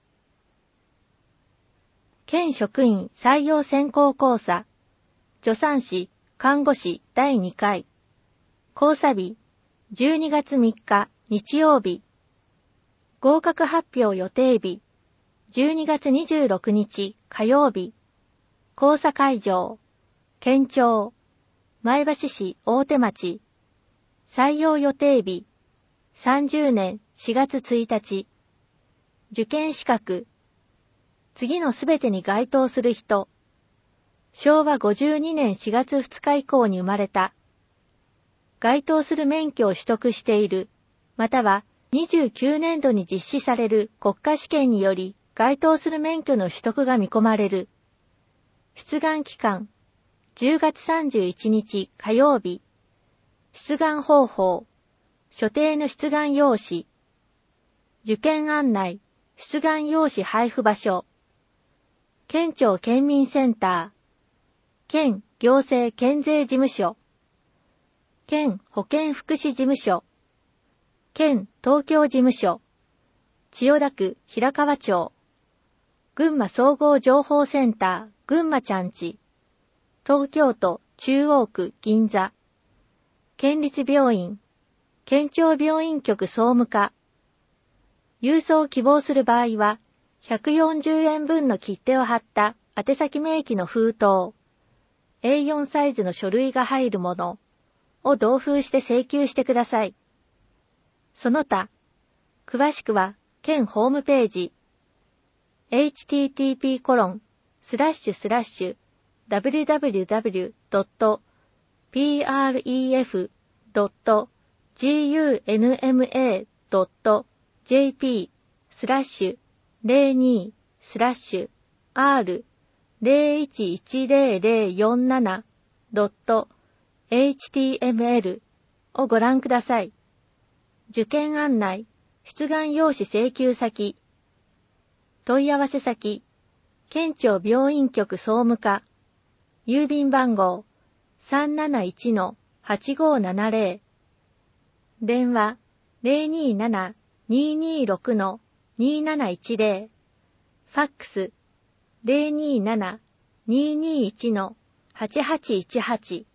県職員採用選考講座、助産師、看護師だいにかい、講座日、じゅうにがつみっか日曜日、合格発表予定日、じゅうにがつにじゅうろくにち火曜日、講座会場、県庁、前橋市大手町、採用予定日、さんじゅうねんしがつついたち、受験資格、次のすべてに該当する人、 しょうわごじゅうにねんしがつふつか以降に生まれた。該当する免許を取得している、またはにじゅうきゅうねんどに実施される国家試験により該当する免許の取得が見込まれる。出願期間、じゅうがつさんじゅういちにち火曜日。出願方法、所定の出願用紙。受験案内、出願用紙配布場所。県庁県民センター。県行政県税事務所。県保健福祉事務所。県東京事務所。千代田区平川町。群馬総合情報センター群馬ちゃんち。東京都中央区銀座。県立病院。県庁病院局総務課。郵送を希望する場合は、ひゃくよんじゅうえんぶんの切手を貼った宛先明記の封筒、エーよん サイズの書類が入るものを同封して請求してください。その他、詳しくは県ホームページ、エイチティーティーピーコロンスラッシュスラッシュダブリュダブリュダブリュドットピーアールイーエフドットジーユーエヌエムエードットジェーピースラッシュゼロにスラッシュアールゼロいちいちゼロゼロよんななドットエイチティーエムエル をご覧ください。受験案内、出願用紙請求先、問い合わせ先、県庁病院局総務課、郵便番号 さんなないちのはちごななゼロ、電話 ゼロにーななにーにーろくのにーなないちゼロ、ファックス ゼロにーななにーにーいちのはちはちいちはち。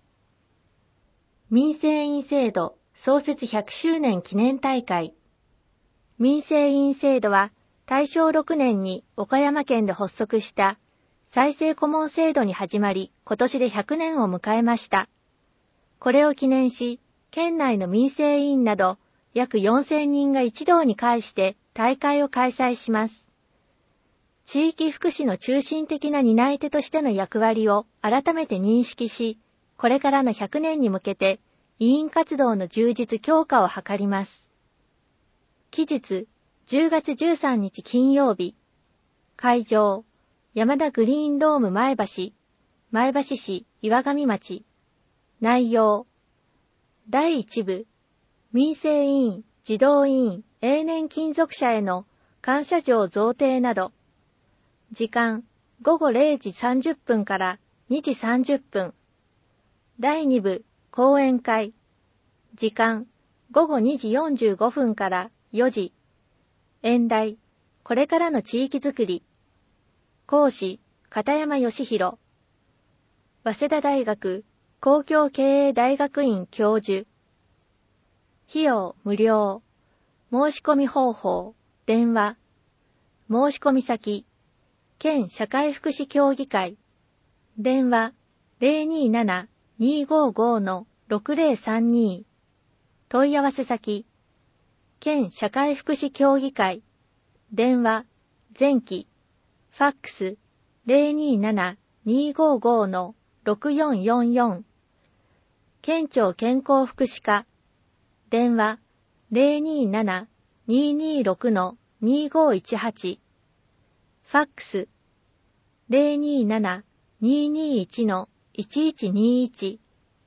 民生委員制度創設ひゃくしゅうねん記念大会。民生委員制度は大正ろくねんに岡山県で発足した再生顧問制度に始まり、今年でひゃくねんを迎えました。これを記念し、県内の民生委員など約よんせんにんが一堂に会して大会を開催します。地域福祉の中心的な担い手としての役割を改めて認識し、これからのひゃくねんに向けて委員活動の充実強化を図ります。期日、じゅうがつじゅうさんにち金曜日。会場、山田グリーンドーム前橋、前橋市岩上町。内容、だいいちぶ、民生委員、児童委員、永年勤続者への感謝状贈呈など。時間、ごごれいじさんじゅっぷんからにじさんじゅっぷん。だいにぶ、講演会。時間、ごごにじよんじゅうごふんからよじ。演題、これからの地域づくり。講師、片山義弘。早稲田大学公共経営大学院教授。費用無料。申し込み方法、電話。申し込み先、県社会福祉協議会。電話、ゼロにーななにーごーごーのろくゼロさんに。問い合わせ先、県社会福祉協議会。電話、前期。ファックス、ゼロにーななにーごーごーのろくよんよんよん。県庁健康福祉課。電話、ゼロにーななにーにーろくのにーごーいちはち。ファックス、ゼロにーななにーにーいちのいちいちにーいち。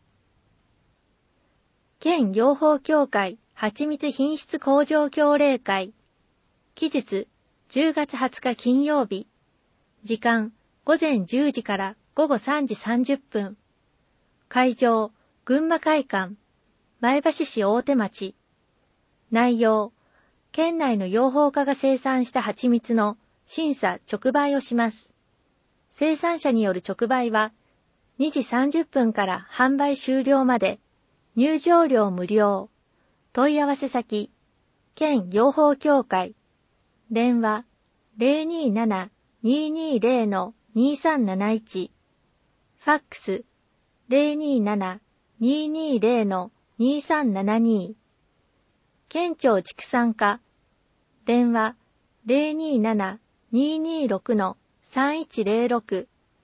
県養蜂協会蜂蜜品質向上協励会。期日、じゅうがつはつか金曜日。時間、ごぜんじゅうじからごごさんじさんじゅっぷん。会場、群馬会館、前橋市大手町。内容、県内の養蜂家が生産した蜂蜜の審査直売をします。生産者による直売は、にじさんじゅっぷんから販売終了まで、入場料無料。問い合わせ先、県養蜂協会。電話、ゼロにーななにーにーゼロのにーさんなないち。ファックス、ゼロにーななにーにーゼロのにーさんななに。県庁畜産課。電話、ゼロにーななにーにーろくのさんいちゼロろく。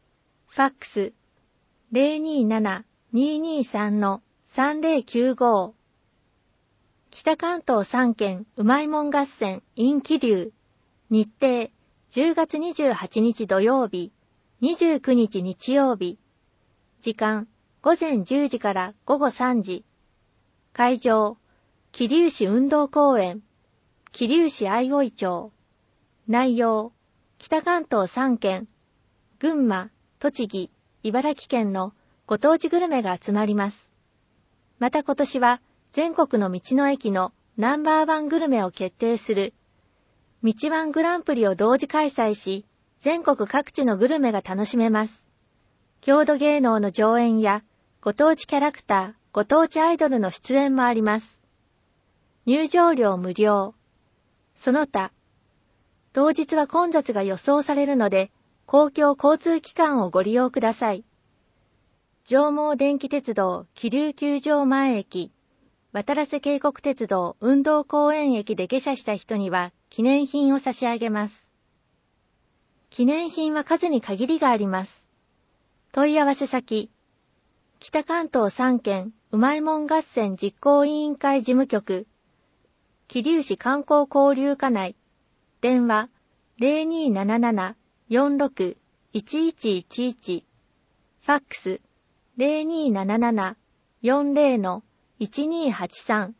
ファックス ゼロにーなな にーにーさん さんぜろきゅうご。北関東さんけんうまいもん合戦 in 桐生。日程じゅうがつにじゅうはちにち土曜日、にじゅうくにち日曜日。時間ごぜんじゅうじからごごさんじ。会場桐生市運動公園、桐生市相生町。内容北関東さんけん、群馬、栃木、茨城県のご当地グルメが集まります。また今年は全国の道の駅のナンバーワングルメを決定する道ワングランプリを同時開催し、全国各地のグルメが楽しめます。郷土芸能の上演やご当地キャラクター、ご当地アイドルの出演もあります。入場料無料。その他、当日は混雑が予想されるので、公共交通機関をご利用ください。上毛電気鉄道桐生球場前駅、渡良瀬渓谷鉄道運動公園駅で下車した人には記念品を差し上げます。記念品は数に限りがあります。問い合わせ先、北関東さんけんうまいもん合戦実行委員会事務局、桐生市観光交流課内、電話 ゼロにーなななな よんろく いちいちいちいち、ファックス ゼロにーなななな よんぜろ いちにーはちさん。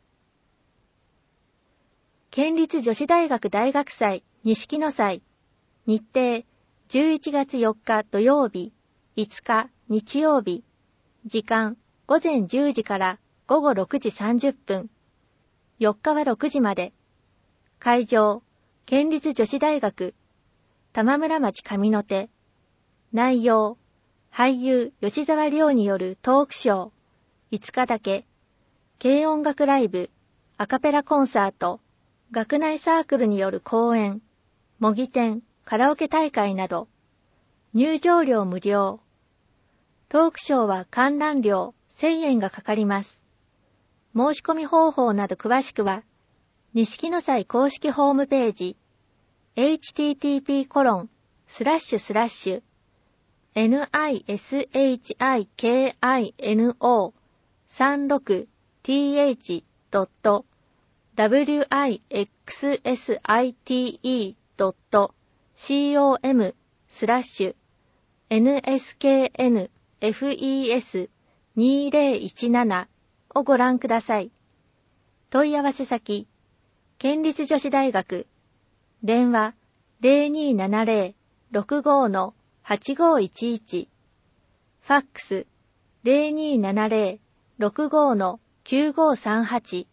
県立女子大学大学祭錦の祭、日程じゅういちがつよっか土曜日、いつか日曜日、時間ごぜんじゅうじからごごろくじさんじゅっぷん、よっかはろくじまで。会場県立女子大学玉村町上の手。内容俳優吉沢亮によるトークショー、いつかだけ、軽音楽ライブ、アカペラコンサート、学内サークルによる講演、模擬店、カラオケ大会など。入場料無料。トークショーは観覧料せんえんがかかります。申し込み方法など詳しくは、錦の祭公式ホームページ、エイチティーティーピーコロンスラッシュスラッシュエヌアイエスエイチアイケーアイエヌオーさんろくティーエイチドットダブリューアイエックスエスアイティードットコムスラッシュエヌエスケーエヌエフイーエスにーぜろいちなな をご覧ください。問い合わせ先、県立女子大学、電話 ゼロにーななゼロ ろくご はちごいちいち、ファックス ゼロにーななゼロ ろくご きゅうごさんはち。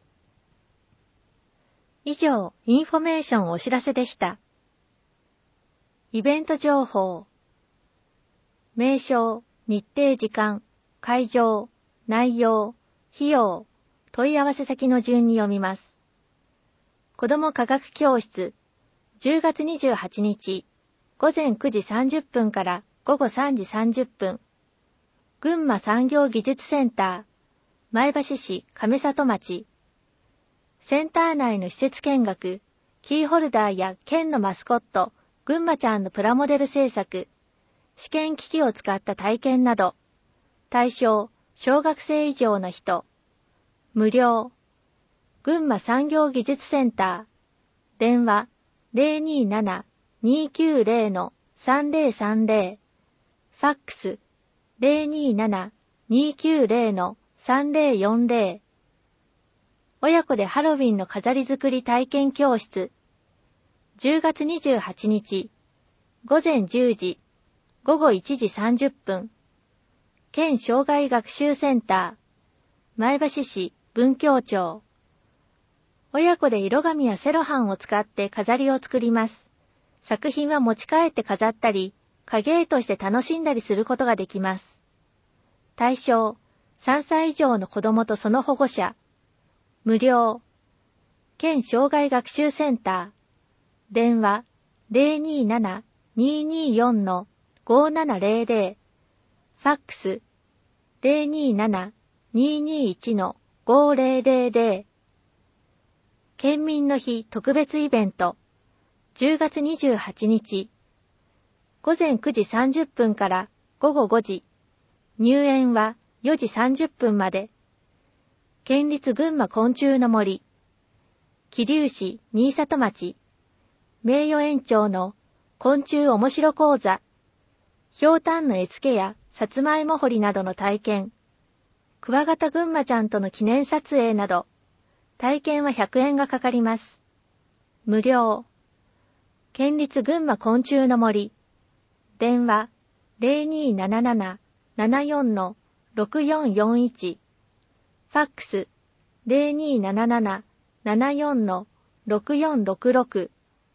以上、インフォメーションお知らせでした。イベント情報、名称、日程時間、会場、内容、費用、問い合わせ先の順に読みます。子ども科学教室、じゅうがつにじゅうはちにち、ごぜんくじさんじゅっぷんからごごさんじさんじゅっぷん。群馬産業技術センター、前橋市亀里町。センター内の施設見学、キーホルダーや県のマスコット、ぐんまちゃんのプラモデル制作、試験機器を使った体験など、対象、小学生以上の人、無料、群馬産業技術センター、電話 ゼロにーなな にーきゅうゼロ さんぜろさんぜろ、ファックス ゼロにーなな にーきゅうゼロ さんぜろよんぜろ、親子でハロウィンの飾り作り体験教室、じゅうがつにじゅうはちにち、ごぜんじゅうじ、ごごいちじさんじゅっぷん、県障害学習センター、前橋市文教庁。親子で色紙やセロハンを使って飾りを作ります。作品は持ち帰って飾ったり、影絵として楽しんだりすることができます。対象、さんさい以上の子供とその保護者。無料。県障害学習センター。電話 ゼロにーなな にーにーよん ごーななゼロゼロ。ファックス ゼロにーなな にーにーいち ごーゼロゼロゼロ。県民の日特別イベント、じゅうがつにじゅうはちにち、ごぜんくじさんじゅっぷんからごごごじ。入園はよじさんじゅっぷんまで。県立群馬昆虫の森。桐生市新里町。名誉園長の昆虫おもしろ講座。ひょうたんの絵付けやさつまいも掘りなどの体験。クワガタぐんまちゃんとの記念撮影など。体験はひゃくえんがかかります。無料。県立群馬昆虫の森。電話 ゼロにーななななななよんのろくよんよんいち。ファックス ゼロにーななななななよんのろくよんろくろく。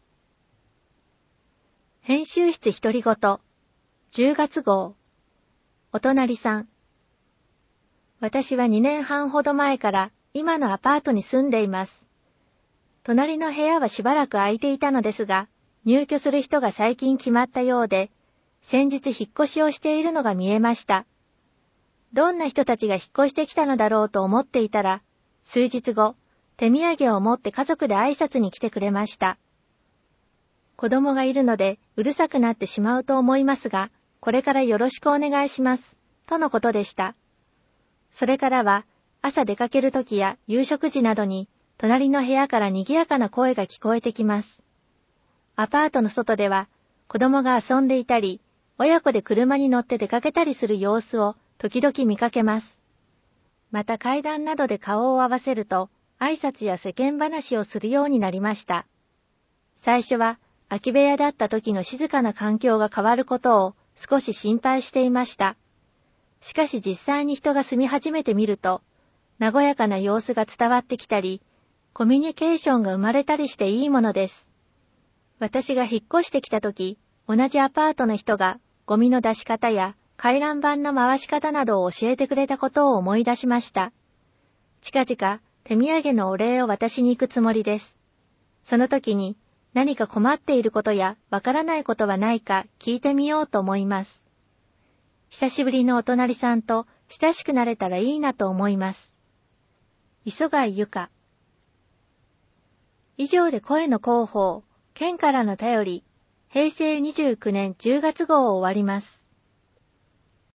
編集室独り言。じゅうがつ号。お隣さん。私はにねんはんほど前から今のアパートに住んでいます。隣の部屋はしばらく空いていたのですが、入居する人が最近決まったようで、先日引っ越しをしているのが見えました。どんな人たちが引っ越してきたのだろうと思っていたら、数日後、手土産を持って家族で挨拶に来てくれました。子供がいるのでうるさくなってしまうと思いますが、これからよろしくお願いします、とのことでした。それからは、朝出かけるときや夕食時などに、隣の部屋から賑やかな声が聞こえてきます。アパートの外では、子供が遊んでいたり、親子で車に乗って出かけたりする様子を時々見かけます。また階段などで顔を合わせると、挨拶や世間話をするようになりました。最初は空き部屋だった時の静かな環境が変わることを少し心配していました。しかし実際に人が住み始めてみると、和やかな様子が伝わってきたり、コミュニケーションが生まれたりしていいものです。私が引っ越してきた時、同じアパートの人がゴミの出し方や回覧板の回し方などを教えてくれたことを思い出しました。近々手土産のお礼を渡しに行くつもりです。その時に何か困っていることやわからないことはないか聞いてみようと思います。久しぶりのお隣さんと親しくなれたらいいなと思います。磯貝由香。以上で声の広報、県からの便り、へいせいにじゅうきゅうねんじゅうがつ号を終わります。